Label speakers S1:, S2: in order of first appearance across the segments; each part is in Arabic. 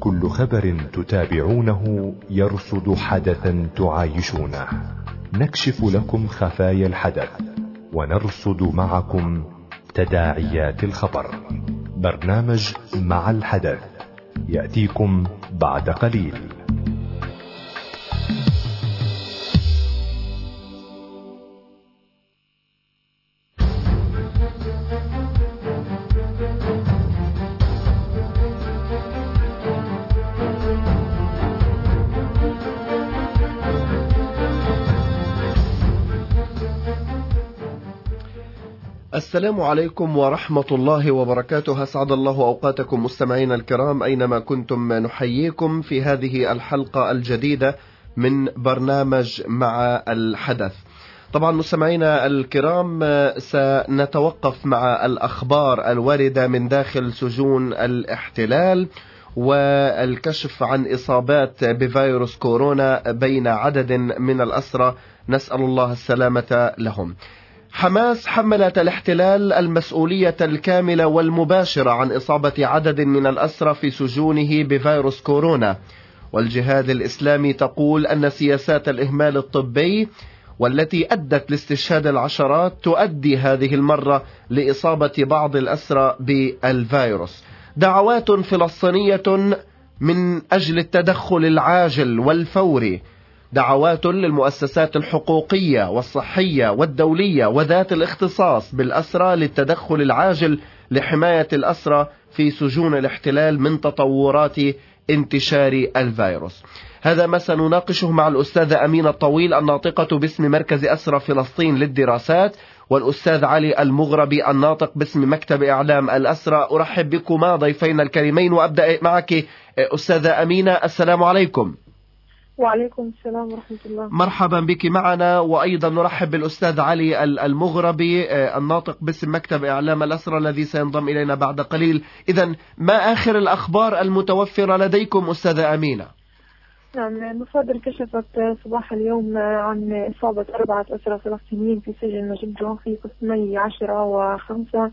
S1: كل خبر تتابعونه يرصد حدثا تعايشونه. نكشف لكم خفايا الحدث ونرصد معكم تداعيات الخبر. برنامج مع الحدث يأتيكم بعد قليل.
S2: السلام عليكم ورحمة الله وبركاته. أسعد الله أوقاتكم مستمعين الكرام أينما كنتم. نحييكم في هذه الحلقة الجديدة من برنامج مع الحدث. طبعا مستمعينا الكرام سنتوقف مع الأخبار الواردة من داخل سجون الاحتلال والكشف عن إصابات بفيروس كورونا بين عدد من الأسرى، نسأل الله السلامة لهم. حماس حملت الاحتلال المسؤولية الكاملة والمباشرة عن إصابة عدد من الأسرى في سجونه بفيروس كورونا، والجهاد الإسلامي تقول أن سياسات الإهمال الطبي والتي أدت لاستشهاد العشرات تؤدي هذه المرة لإصابة بعض الأسرى بالفيروس. دعوات فلسطينية من أجل التدخل العاجل والفوري، دعوات للمؤسسات الحقوقية والصحية والدولية وذات الاختصاص بالأسرى للتدخل العاجل لحماية الأسرى في سجون الاحتلال من تطورات انتشار الفيروس. هذا ما سنناقشه مع الأستاذة أمينة الطويل الناطقة باسم مركز أسرى فلسطين للدراسات، والأستاذ علي المغربي الناطق باسم مكتب إعلام الأسرى. أرحب بكما ضيفينا الكريمين، وأبدأ معك أستاذة أمينة. السلام عليكم.
S3: وعليكم السلام ورحمة الله.
S2: مرحبا بك معنا. وأيضا نرحب بالأستاذ علي المغربي الناطق باسم مكتب إعلام الأسرى الذي سينضم إلينا بعد قليل. إذن ما آخر الأخبار المتوفرة لديكم أستاذة أمينة؟
S3: نعم، مصادر كشفت صباح اليوم عن إصابة 4 أسرى فلسطينيين في سجن نجيب في قسمي 10 و5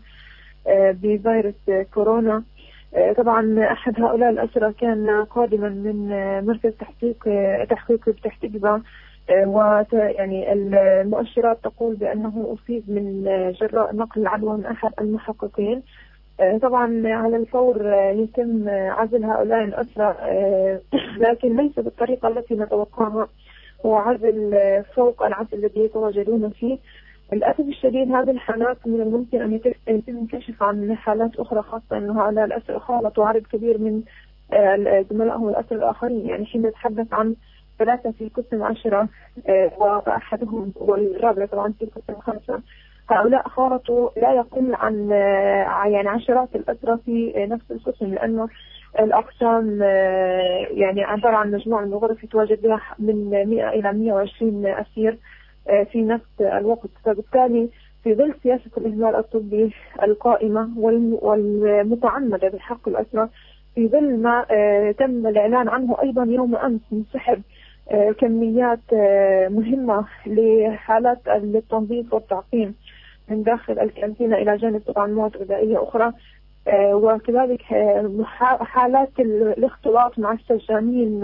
S3: بفيروس كورونا. طبعا أحد هؤلاء الأسرى كان قادما من مركز تحقيق بتحتيجبة، ويعني المؤشرات تقول بأنه أصيب من جراء نقل العدوى من أحد المحققين. طبعا على الفور يتم عزل هؤلاء الأسرى، لكن ليس بالطريقة التي نتوقعها، هو عزل فوق العزل الذي يتواجدون فيه. للأسف الشديد هذه الحالات من الممكن أن يتم الكشف عن حالات أخرى، خاصة أن هؤلاء الأسرى خالطوا عدد كبير من زملائهم الأسرى الآخرين. يعني حين نتحدث عن 3 في قسم 10 وأحدهم والرابع طبعا في قسم 5، هؤلاء خالطوا لا يقل عن يعني عشرات الأسرى في نفس القسم، لأنه الأقسام يعني عبارة عن مجموعة من الغرف يتواجد بها من 100 إلى 120 أسير في نفس الوقت. فبالتالي في ظل سياسة الإهمال الطبي القائمة والمتعمدة بحق الأسرى، في ظل ما تم الإعلان عنه أيضا يوم أمس من سحب كميات مهمة لحالات التنظيف والتعقيم من داخل الكانتينا إلى جانب طبعا مواد غذائية أخرى، وكذلك حالات الاختلاط مع السجانين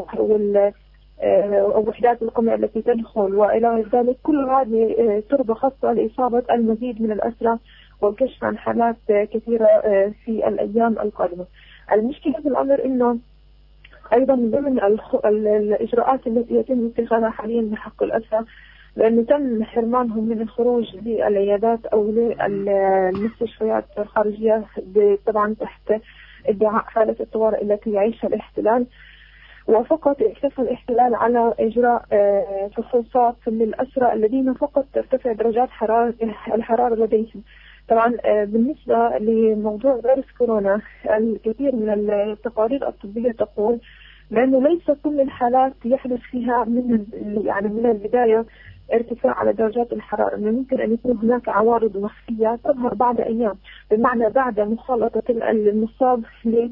S3: ووحدات القمع التي تدخل وإلى ذلك. كل هذه تربة خاصة لإصابة المزيد من الأسرى والكشف عن حالات كثيرة في الأيام القادمة. المشكلة في الأمر أنه أيضا من ضمن الإجراءات التي يتم اتخاذها حاليا بحق الأسرى، لأنه تم حرمانهم من الخروج للعيادات أو للمستشفيات الخارجية طبعا تحت ادعاء حالة الطوارئ التي يعيشها الاحتلال، وفقط اكتفى الاحتلال على إجراء فحوصات للأسرى الذين فقط ترتفع درجات الحرارة لديهم. طبعا بالنسبة لموضوع فيروس كورونا، الكثير من التقارير الطبية تقول لأنه ليس كل الحالات يحدث فيها من البداية ارتفاع على درجات الحرارة، ممكن أن يكون هناك عوارض مخفية تظهر بعد أيام، بمعنى بعد مخالطة المصاب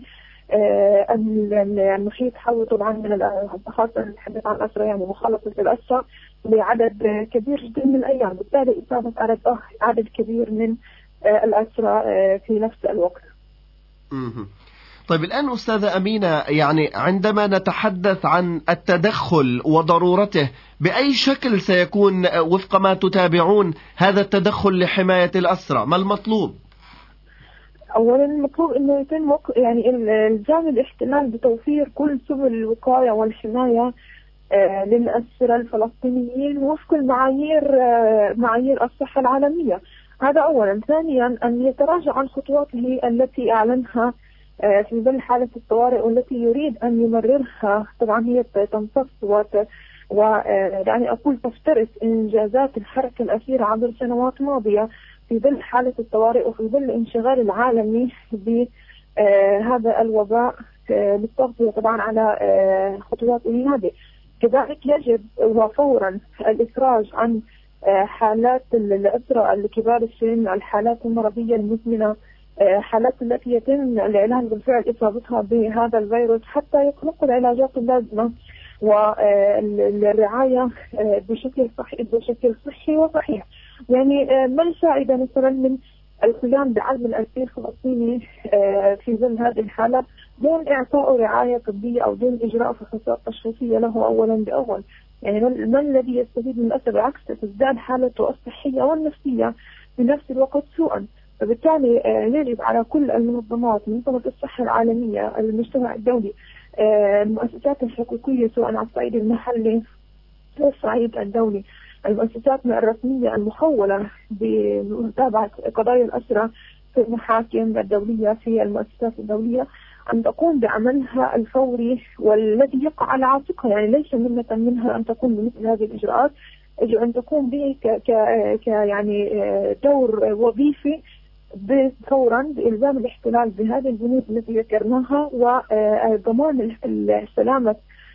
S3: المحيط حوله طبعا من خاصة نتحدث عن الأسرى، يعني مخالطة الأسرى لعدد كبير جدا من الأيام، بالتالي إصابة عدد كبير من الأسرى في نفس الوقت.
S2: طيب الآن أستاذة أمينة، يعني عندما نتحدث عن التدخل وضرورته، بأي شكل سيكون وفق ما تتابعون هذا التدخل لحماية الأسرى؟ ما المطلوب؟
S3: أولا المطلوب أنه يتم يعني إلزام الاحتلال بتوفير كل سبل الوقاية والحماية للأسرى الفلسطينيين وفق معايير الصحة العالمية. هذا أولا. ثانيا أن يتراجع عن خطواته التي أعلنها في ظل حالة الطوارئ والتي يريد أن يمررها. طبعا هي تمتص يعني أقول تفترس إنجازات الحركة الأخيرة عبر سنوات ماضية في ظل حالة الطوارئ وفي ظل الانشغال العالمي بهذا الوباء بالتغطية طبعا على خطواته هذه. كذلك يجب وفورا الإفراج عن حالات الأسرى الكبار السن، الحالات المرضية المزمنة، حالات التي يتم الإعلان بالفعل إصابتها بهذا الفيروس حتى يطلقوا العلاجات اللازمة والرعاية بشكل صحي وصحيح. يعني ما الفائدة مثلا من القيام بعزل الأسير الفلسطيني في ظل هذه الحالة دون إعطاء رعاية طبية أو دون إجراء فحوصات تشخيصية له أولا بأول؟ يعني ما الذي يستفيد من الأسر؟ بالعكس تزداد حالته الصحية والنفسية في نفس الوقت سوءا. فبالتالي يجب على كل المنظمات، منظمة الصحة العالمية، المجتمع الدولي، المؤسسات الحقوقية سواء على الصعيد المحلي والصعيد الدولي، المؤسسات الرسمية المخولة بمتابعة قضايا الأسرى في المحاكم الدولية في المؤسسات الدولية، أن تقوم بعملها الفوري والذي يقع على عاتقها. يعني ليس منها أن تقوم بمثل هذه الإجراءات، يجب أن تقوم به يعني دور وظيفي فورا بإلزام الاحتلال بهذه البنود التي ذكرناها وضمان السلامة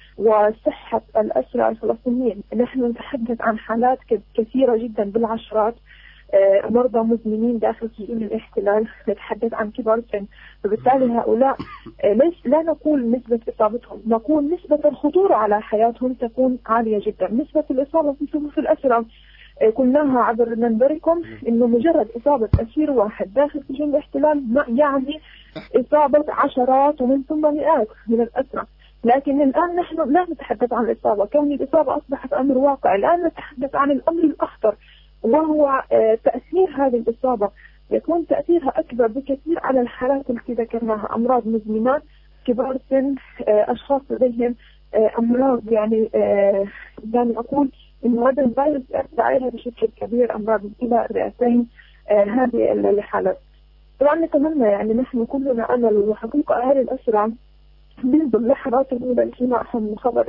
S3: وصحة الأسرى الفلسطينيين. نحن نتحدث عن حالات كثيرة جدا بالعشرات، مرضى مزمنين داخل سجون الاحتلال، نتحدث عن كبار السن. فبالتالي هؤلاء لا نقول نسبة إصابتهم، نقول نسبة الخطورة على حياتهم تكون عالية جدا. نسبة الإصابة في صفوف الأسرى قلناها عبر منبركم إنه مجرد إصابة أسير واحد داخل سجون الاحتلال يعني إصابة عشرات ومن ثم مئات من الأسرى. لكن الآن نحن لا نتحدث عن الإصابة، كون الإصابة أصبحت أمر واقع. الآن نتحدث عن الأمر الأخطر وهو تأثير هذه الإصابة. يكون تأثيرها أكبر بكثير على الحالات التي ذكرناها: أمراض مزمنة، كبار سن، أشخاص لديهم أمراض يعني أقول إنه هذا الفيروس يأثر عليها بشكل كبير، أمراض الكلى، الرئتين، هذه الحالات. طبعا نتمنى يعني نحن كلنا أمل وحقيقة أهل الأسرى منذ اللحظات الأولى اللي سمعهم خبر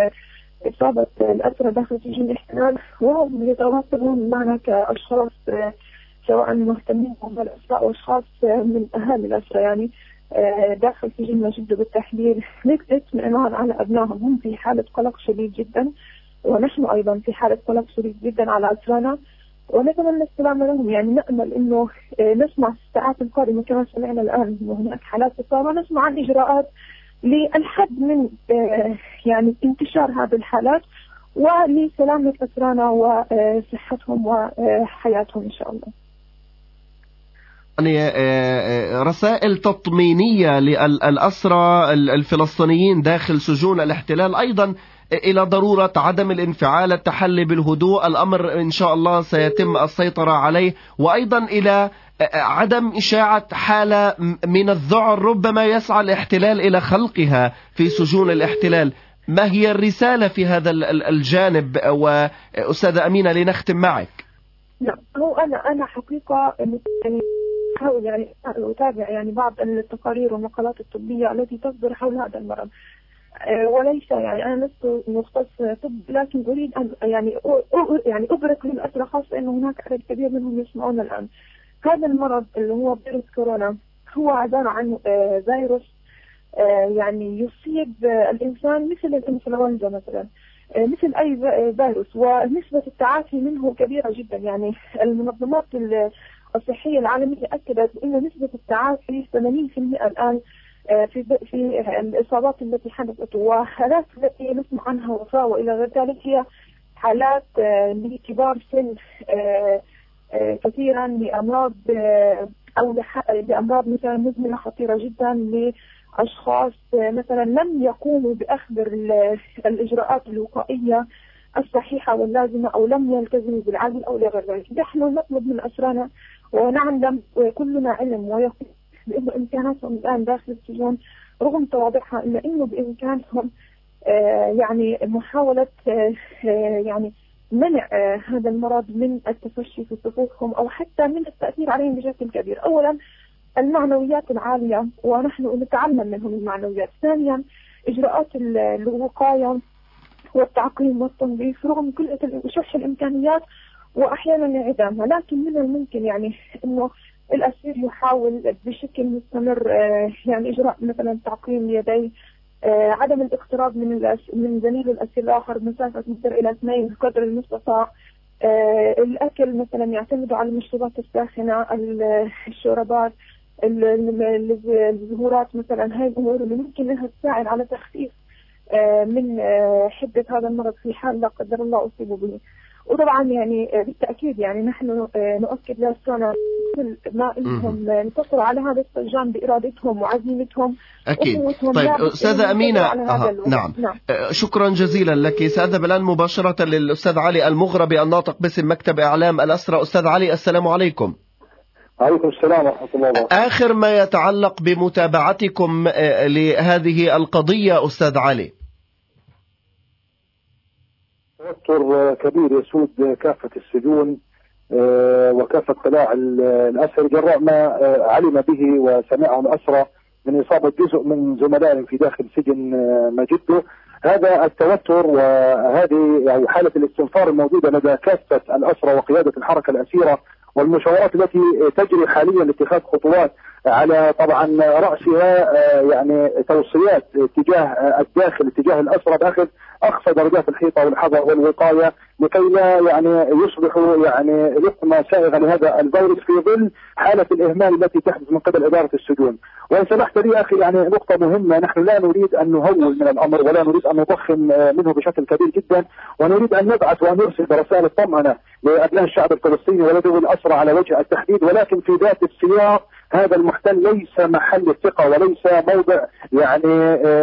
S3: إصابة الأسرى داخل سجون الاحتلال وهم يتواصلون معنا كأشخاص سواء مهتمين بالأسرى أو أشخاص من أهالي الأسرى يعني داخل سجن مجد بالتحديد، اطمئنان على أبنائهم. هم في حالة قلق شديد جدا ونحن أيضا في حالة قلق شديد جدا على أسرانا، ونتمنى السلامة لهم. يعني نأمل إنه نسمع في الساعات القادمة كما سمعنا الآن إنه هناك حالات إصابة، نسمع عن إجراءات للحد من يعني انتشار هذه الحالات ولسلامة أسرانا وصحتهم وحياتهم إن شاء الله.
S2: يعني رسائل تطمينية للأسرى الفلسطينيين داخل سجون الاحتلال، أيضا إلى ضرورة عدم الانفعال، التحلي بالهدوء، الأمر إن شاء الله سيتم السيطرة عليه، وأيضا إلى عدم إشاعة حالة من الذعر ربما يسعى الاحتلال إلى خلقها في سجون الاحتلال. ما هي الرسالة في هذا الجانب؟ وأستاذة أمينة لنختم معك.
S3: نعم، هو أنا حقيقة أحاول يعني أتابع يعني بعض التقارير والمقالات الطبية التي تصدر حول هذا المرض، وليس يعني أنا لست مختص طب، لكن أريد أن يعني أبرك للأسرى، خاصة أنه هناك عدد كبير منهم يسمعون الآن. هذا المرض اللي هو فيروس كورونا هو عبارة عن فيروس يعني يصيب الإنسان مثل الإنفلونزا مثلا، مثل أي فيروس، ونسبة التعافي منه كبيرة جدا. يعني المنظمات الصحية العالمية أكدت أن نسبة التعافي 80% الآن في الإصابات التي حدثت، وحالات التي نسمع عنها وفاة وإلى غير ذلك هي حالات لكبار سن كثيرا لأمراض أو لأمراض مثلا مزمنة خطيرة جدا، أشخاص مثلا لم يقوموا بأخذ الإجراءات الوقائية الصحيحة واللازمة أو لم يلتزموا بالعزل أو لغير ذلك. نحن نطلب من أسرانا ونعلم وكلنا علم ويقين بأن إمكاناتهم الآن داخل السجون رغم تواضعها إلا أنه بإمكانهم يعني محاولة يعني منع هذا المرض من التفشي في صفوفهم أو حتى من التأثير عليهم بشكل كبير. أولا المعنويات العالية ونحن نتعلم منهم المعنويات. ثانيا إجراءات الوقاية والتعقيم والتنظيف رغم كل شح الإمكانيات وأحيانا انعدامها، لكن من الممكن يعني إنه الأسير يحاول بشكل مستمر يعني إجراء مثلا تعقيم اليدين، عدم الاقتراب من زميل الأسير الآخر مسافة متر إلى 2 قدر المستطاع، الأكل مثلا يعتمد على المشروبات الساخنة، الشوربات، الزهورات مثلا. هاي الأمور اللي ممكن أنها تساعد على تخفيف من حدة هذا المرض في حال لا قدر الله أصيبوا به. وطبعا يعني بالتأكيد يعني نحن نؤكد للسنة ما إنهم انتصروا على هذا السجان بإرادتهم وعزيمتهم.
S2: أكيد. طيب أستاذة أمينة نعم. شكرا جزيلا لك. سأذهب الآن مباشرة للأستاذ علي المغربي الناطق باسم مكتب إعلام الأسرى. أستاذ علي السلام عليكم.
S4: عليكم السلام ورحمة الله وبركاته.
S2: آخر ما يتعلق بمتابعتكم لهذه القضية أستاذ علي.
S4: توتر كبير يسود كافة السجون وكافة قلاع الأسر جراء ما علم به وسمعه الأسرى من إصابة جزء من زملائهم في داخل سجن مجدو. هذا التوتر وهذه يعني حالة الاستنفار الموجودة لدى كافة الأسرى وقيادة الحركة الأسيرة والمشاورات التي تجري حاليا لاتخاذ خطوات على طبعا رأسها يعني توصيات تجاه الداخل تجاه الأسرى بأخذ أقصى درجات الحيطة والحذر والوقاية لكي لا يعني يصبحوا يعني لقمة سائغة لهذا الفيروس في ظل حالة الإهمال التي تحدث من قبل إدارة السجون. وإن سمحت لي أخي يعني نقطة مهمة، نحن لا نريد أن نهول من الأمر ولا نريد أن نضخم منه بشكل كبير جدا، ونريد أن نبعث وأن نرسل رسائل الطمأنة لأبناء الشعب الفلسطيني ولذوي الأسرى على وجه التحديد، ولكن في ذات السياق هذا المحتل ليس محل الثقة وليس موضع يعني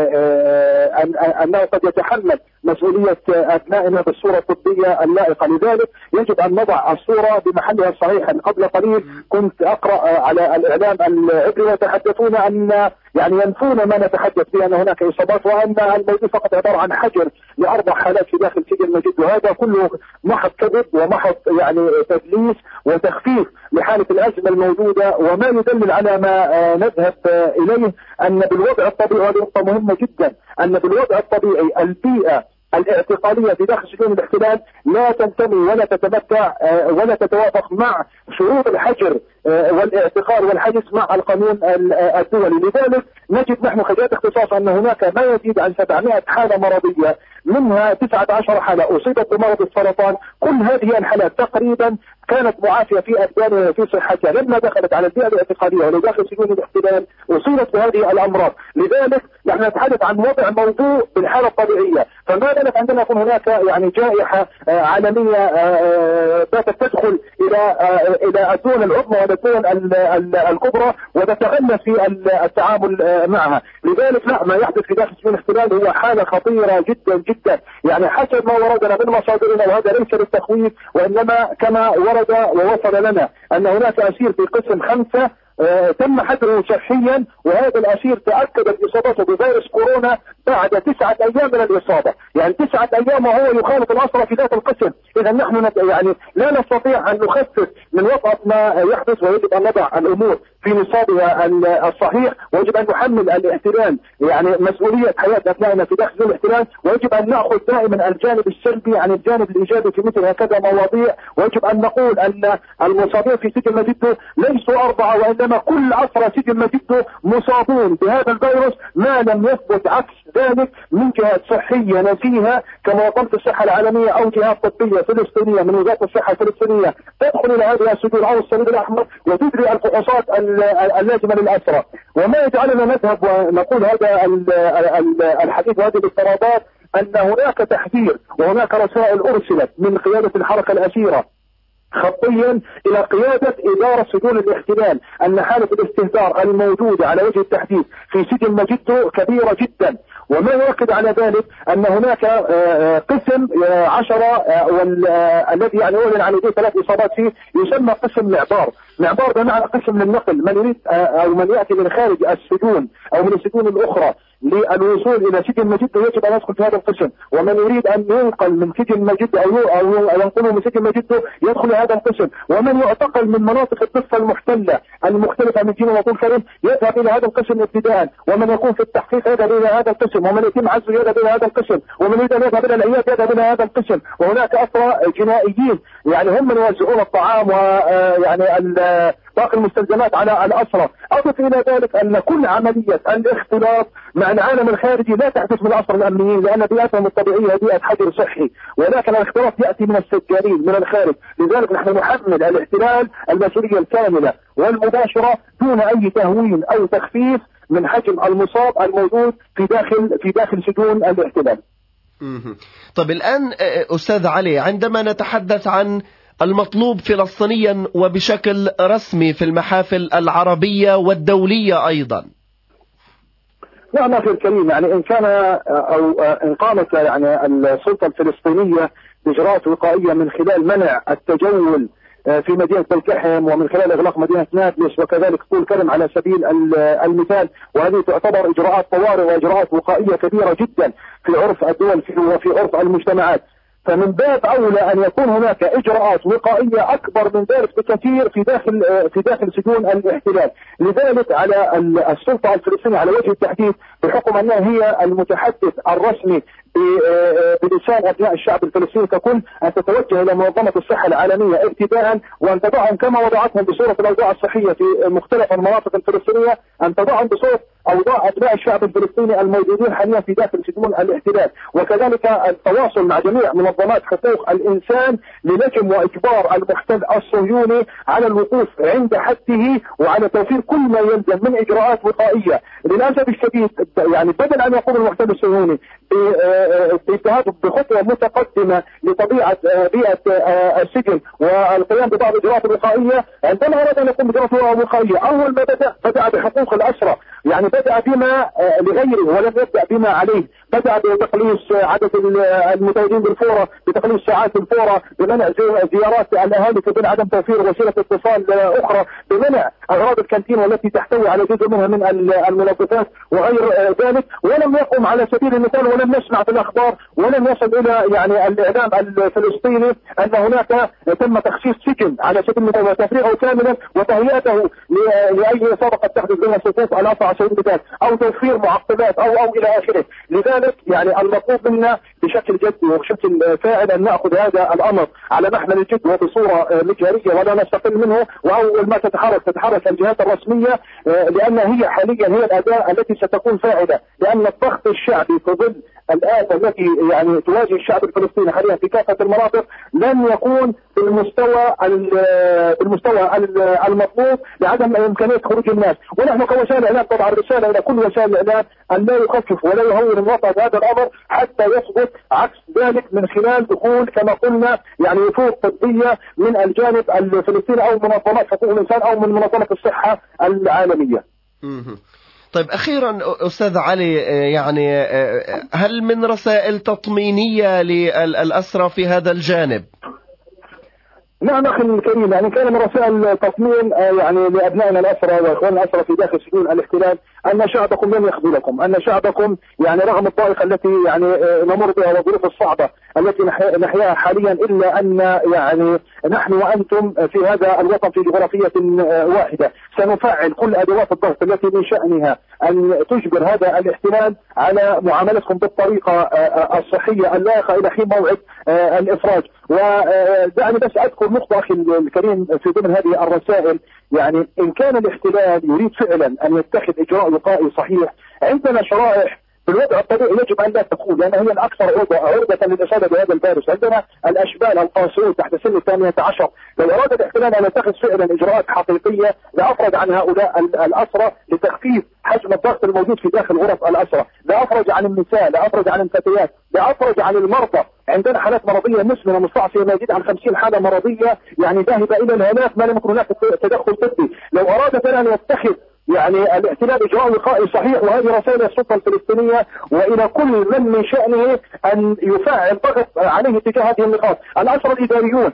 S4: أنه قد يتحمل مسؤولية أبنائنا بالصورة الطبية اللائقة. لذلك يجب أن نضع الصورة بمحلها الصحيح. قبل قليل كنت أقرأ على الإعلام العبري يتحدثون أن يعني ينفون ما نتحدث به أن هناك إصابات وأن الموضوع فقط عبارة عن حجر ل4 حالات في داخل سجن مجد، وهذا كله محض كذب ومحض يعني تدليس وتخفيف لحالة الأزمة الموجودة، وما يدلل على ما نذهب إليه أن بالوضع الطبيعي، وهذه نقطة مهمة جدا، أن بالوضع الطبيعي البيئة الاعتقالية في داخل سجون الاحتلال لا تنتمي ولا تتمتع ولا تتوافق مع شروط الحجر والاعتقال والحجز مع القانون الدولي. لذلك نجد نحن خجالة اختصاص أن هناك ما يزيد عن 700 حالة مرضية، منها 19 حالة أصيبت بمرض السرطان. كل هذه الحالات تقريبا كانت معافية في أبدانها وفي صحتها، لما دخلت على البيئة الاعتقالية ولداخل سجون الاحتلال أصيبت بهذه الأمراض. لذلك نحن نتحدث عن وضع موضوع بالحالة الطبيعية، فما بالك عندما يكون هناك يعني جائحة عالمية باتت تدخل إلى الدول العظمى والدول الكبرى وتتغلى في التعامل معها. لذلك لا، ما يحدث في داخل سجون الاحتلال هو حالة خطيرة جدا جدا، يعني حسب ما وردنا من مصادرنا، وهذا ليس للتخويف وإنما كما ورد ووصل لنا أن هناك أسير في قسم 5 تم حجره صحيا، وهذا الأسير تأكدت إصابته بفيروس كورونا بعد 9 أيام من الإصابة، يعني 9 أيام وهو يخالط الأسرى في ذات القسم. إذا نحن يعني لا نستطيع أن نخفف من وطأة ما يحدث، ويجب أن نضع الأمور في نصابها الصحيح، ويجب أن نحمل الاحتلال يعني مسؤولية حياة أبنائنا في داخل الاحتلال، ويجب أن نأخذ دائما الجانب السلبي عن الجانب الإيجابي في مثل هكذا مواضيع. ويجب أن نقول أن المصابين في سجن مجدو ليسوا 4 وإنما كل أسرى سجن مجدو مصابون بهذا الفيروس، ما لم يثبت عكس ذلك من جهات صحية نزيهة كمنظمة الصحة العالمية أو جهات طبية فلسطينية من وزارة الصحة الفلسطينية تدخل إلى هذه السجون أو الصليب الأحمر وتجري الفحوصات اللازمة للأسرى. وما يجعلنا نذهب ونقول هذا الحديث وهذه الافتراضات أن هناك تحذير وهناك رسائل أرسلت من قيادة الحركة الأسيرة خطيا إلى قيادة إدارة سجون الاحتلال أن حالة الاستهتار الموجودة على وجه التحديد في سجن مجدو كبيرة جدا. وما يؤكد على ذلك أن هناك قسم 10 الذي يعني أعلن عن 3 إصابات فيه يسمى قسم معبار بمعنى قسم للنقل، من يريد أو من يأتي من خارج السجون أو من السجون الأخرى للوصول إلى سجن مجدو يجب أن يدخل في هذا القسم، ومن يريد أن ينقل من سجن مجدو أو ينقله من سجن مجدو يدخل هذا القسم، ومن يعتقل من مناطق الضفة المحتلة المختلفة من جنوب وطول كريم يذهب إلى هذا القسم ابتداء، ومن يكون في التحقيق يذهب إلى هذا القسم، ومن يتم عزله يذهب إلى هذا القسم، ومن يريد أن يذهب إلى العياد يذهب إلى هذا القسم. وهناك أسرى جنائيين يعني هم من يوزعون الطعام ويعني باقي المستلزمات على الأسرى. أضف إلى ذلك أن كل عملية الاختلاط مع العالم الخارجي لا تحدث من الأسرى الأمنيين، لأن بيئتهم الطبيعية بيئة حجر صحي، ولكن الاختلاط يأتي من السجانين من الخارج. لذلك نحن نحمل الاحتلال المسؤولية الكاملة والمباشرة دون أي تهوين أو تخفيف من حجم المصاب الموجود في داخل سجون الاحتلال.
S2: طب الآن أستاذ علي، عندما نتحدث عن المطلوب فلسطينيا وبشكل رسمي في المحافل العربية والدولية أيضا.
S4: نعم أخي الكريم، يعني إن كان أو إن قامت يعني السلطة الفلسطينية بإجراءات وقائية من خلال منع التجول في مدينة الكحم ومن خلال إغلاق مدينة نابلس وكذلك طول كرم على سبيل المثال، وهذه تعتبر إجراءات طوارئ وإجراءات وقائية كبيرة جدا في عرف الدول وفي عرف المجتمعات، فمن باب أولى أن يكون هناك إجراءات وقائية أكبر من ذلك بكثير في داخل سجون الاحتلال. لذلك على السلطة الفلسطينية على وجه التحديد بحكم أنها هي المتحدث الرسمي بلسان أبناء الشعب الفلسطيني ككل أن تتوجه إلى منظمة الصحة العالمية ابتداء، وأن تضعهم كما وضعتهم بصورة الأوضاع الصحية في مختلف المناطق الفلسطينية، أن تضعهم بصورة أوضاع أبناء الشعب الفلسطيني الموجودين حاليا في داخل سجون الاحتلال، وكذلك التواصل مع جميع منظمات حقوق الإنسان لنجم وإجبار المحتل الصهيوني على الوقوف عند حده وعلى توفير كل ما يلزم من إجراءات وقائية. للأسف الشديد يعني بدل أن يقوم المحتل الصهيوني باتهاد بخطوة متقدمة لطبيعة بيئة السجن والقيام ببعض الإجراءات الوقائية، عندما أراد أن يقوم بإجراءات وقائية أول ما بدأ بحقوق الأسرى، يعني بدأ بما لغيره ولم يبدأ بما عليه، بدأ بتقليص عدد المتواجدين بالفورة، بتقليص ساعات الفورة، بمنع زيارات الأهالي بدون عدم توفير وسيلة اتصال أخرى، بمنع أغراض الكانتين والتي تحتوي على جزء منها من المنظفات وغير ذلك، ولم يقم على سبيل المثال ولم نسمع في الأخبار ولم يصل إلى يعني الإعلام الفلسطيني أن هناك تم تخصيص سجن على سبيل المثال وتفريغه كاملا وتهيئته لأي إصابة قد تحدث بين صفوف الأسرى على سبيل المثال أو توفير معقبات أو إلى آخره. لذلك يعني المطلوب منا بشكل جدي وبشكل فاعل أن نأخذ هذا الأمر على محمل الجد وبصورة مجهرية ولا نستقل منه، وأول ما تتحرك الجهات الرسمية لأن هي حاليا هي الأداة التي ستكون فاعلة، لأن الضغط الشعبي في ظل الآفة التي يعني تواجه الشعب الفلسطيني حاليا في كافة المناطق لن يكون بالمستوى المطلوب لعدم إمكانية خروج الناس. ونحن كوسائل إعلام طبعا رسالة إلى كل وسائل الإعلام أن لا يخفف ولا يهون الوضع بهذا الأمر حتى يثبت عكس ذلك من خلال دخول كما قلنا يعني وفود طبية من الجانب الفلسطيني أو منظمات حقوق الإنسان أو من منظمة الصحة العالمية.
S2: طيب أخيرا أستاذ علي، يعني هل من رسائل تطمينية للأسرى في هذا الجانب؟
S4: نعم أخي الكريم، يعني كان من رسائل تطمين يعني لأبنائنا الأسرى وإخواننا الأسرى في داخل سجون الاحتلال أن شعبكم لن يخذلكم، أن شعبكم يعني رغم الضائقة التي يعني نمر بها والظروف الصعبة التي نحياها حاليا إلا أن يعني نحن وأنتم في هذا الوطن في جغرافية واحدة سنفعل كل أدوات الضغط التي من شأنها أن تجبر هذا الاحتلال على معاملتكم بالطريقة الصحية اللائقة إلى حين موعد الإفراج. ودعني بس أذكر نقطة أخي الكريم في ضمن هذه الرسائل، يعني إن كان الاحتلال يريد فعلا أن يتخذ إجراء وقائي صحيح، عندنا شرائح في الوضع الطبيعي يجب ان لا تكون، لان هي الاكثر عرضه للاصابه بهذا الفيروس. عندنا الاشبال القاصرون تحت سن 18، لو اراد الاحتلال ان يتخذ فعلا اجراءات حقيقيه لافرج عن هؤلاء الاسرى لتخفيف حجم الضغط الموجود في داخل غرف الاسرى، لافرج عن النساء، لافرج عن الفتيات، لافرج عن المرضى. عندنا حالات مرضيه مزمنه مستعصيه ما يزيد عن 50 حاله مرضيه يعني ذاهبه الى الهلاك ما لم يكن هناك تدخل طبي. لو اراد فعلا ان يتخذ يعني الاحتلال اجراء وقائي صحيح، وهذه رسائل السلطه الفلسطينيه والى كل من شانه ان يفعل ضغط عليه تجاه هذه النقاط. الاسرى الاداريون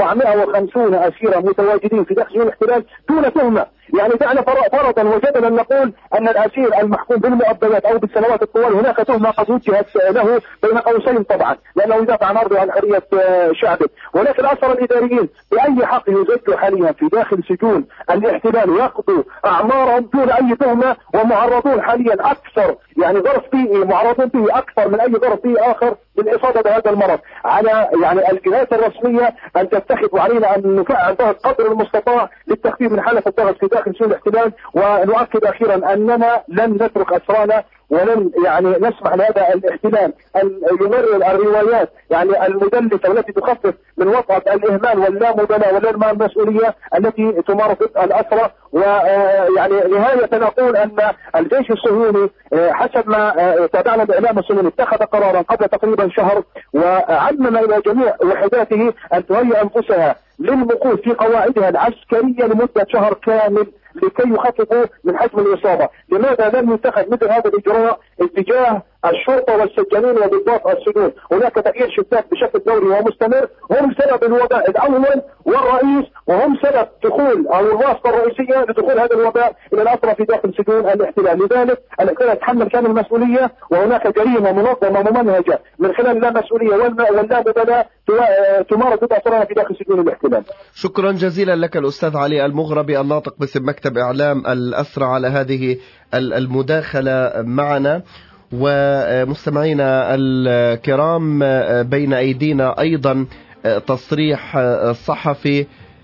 S4: 450 اسيرا متواجدين في داخل الاحتلال دون تهمه، يعني دعنا فرضا وجدلا نقول ان الاسير المحكوم بالمؤبدات او بالسنوات الطوال هناك تهمه قد وجهت له بين قوسين طبعا لانه يدافع عن ارضه وعن حريه شعبه، ولكن الاسرى الاداريين باي حق يزجوا حاليا في داخل سجون الاحتلال ويقضوا اعمارهم دون اي تهمه، ومعرضون حاليا اكثر يعني ظرف بيئي معرضون به اكثر من اي ظرف بيئي اخر للاصابه بهذا المرض. على يعني الجهات الرسميه ان تتخذ، وعلينا ان نفعل ضغط قدر المستطاع للتخفيف من حاله الضغط في داخل سجون الاحتلال. ونؤكد اخيرا اننا لن نترك اسرانا ولن يعني نسمح لهذا الاحتلال ان يمرر الروايات يعني المدلسه والتي تخفف من وطأة الاهمال واللامبالاه واللامسؤوليه التي تمارس الاسرى. ويعني نهايه نقول ان الجيش الصهيوني حسب ما تابعنا الاعلام الصهيوني اتخذ قرارا قبل تقريبا شهر وعمم الى جميع وحداته ان تهيئ انفسها للوقوف في قواعدها العسكريه لمده شهر كامل لكي يخففوا من حجم الإصابة. لماذا لم يتخذ مثل هذا الإجراء اتجاه الشرطة والسجانين وضباط السجون؟ هناك تغيير شتات بشكل دوري ومستمر، هم سبب الوباء الأول والرئيس، وهم سبب دخول أو الواسطة الرئيسية لدخول هذا الوباء إلى الأسرى في داخل سجون الاحتلال. لذلك الاحتلال يتحمل كامل المسؤولية، وهناك جريمة منظمة ممنهجة من خلال اللامسؤولية واللامبالاة تمارس ضد أسرانا في داخل سجون الاحتلال.
S2: شكرا جزيلا لك الأستاذ علي المغربي الناطق باسم مكتب إعلام الأسرى على هذه المداخلة معنا. ومستمعينا الكرام، بين أيدينا أيضا تصريح صحفي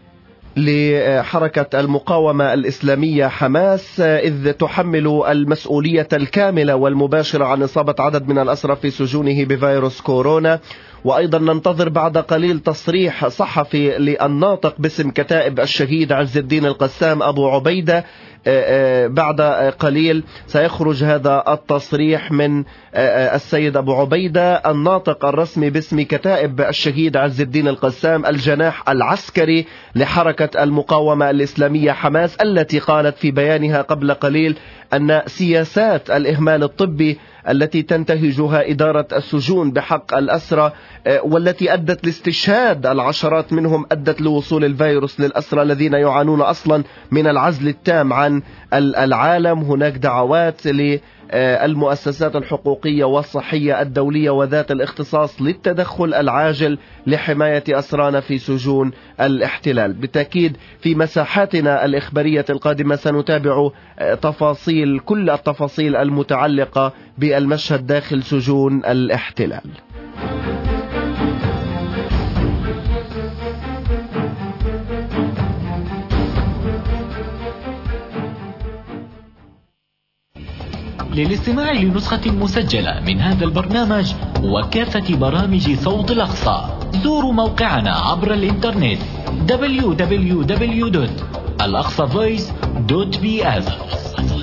S2: لحركة المقاومة الإسلامية حماس، إذ تحمل المسؤولية الكاملة والمباشرة عن إصابة عدد من الأسرى في سجونه بفيروس كورونا. وأيضا ننتظر بعد قليل تصريح صحفي للناطق باسم كتائب الشهيد عز الدين القسام أبو عبيدة. بعد قليل سيخرج هذا التصريح من السيد أبو عبيدة الناطق الرسمي باسم كتائب الشهيد عز الدين القسام الجناح العسكري لحركة المقاومة الإسلامية حماس، التي قالت في بيانها قبل قليل أن سياسات الإهمال الطبي التي تنتهجها إدارة السجون بحق الأسرى والتي أدت لاستشهاد العشرات منهم أدت لوصول الفيروس للأسرى الذين يعانون أصلا من العزل التام عن العالم. هناك دعوات للمؤسسات الحقوقية والصحية الدولية وذات الاختصاص للتدخل العاجل لحماية أسرانا في سجون الاحتلال. بالتأكيد في مساحاتنا الإخبارية القادمة سنتابع كل التفاصيل المتعلقة بالمشهد داخل سجون الاحتلال.
S5: للاستماع لنسخة مسجلة من هذا البرنامج وكافة برامج صوت الأقصى زوروا موقعنا عبر الإنترنت www.alaqsavoice.bs.